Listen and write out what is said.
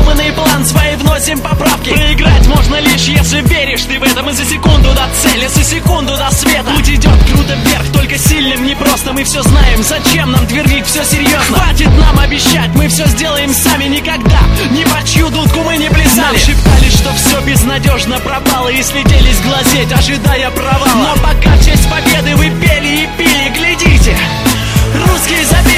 продуманный план, свои вносим поправки. Проиграть можно лишь, если веришь ты в этом. И за секунду до цели, за секунду до света путь идет круто вверх, только сильным непросто. Мы все знаем, зачем нам твердить все серьезно. Хватит нам обещать, мы все сделаем сами. Никогда ни по чью дудку мы не плясали. Нам шептали, что все безнадежно пропало, и слетелись глазеть, ожидая провала. Но пока в честь победы вы пели и пили, глядите, русские забили.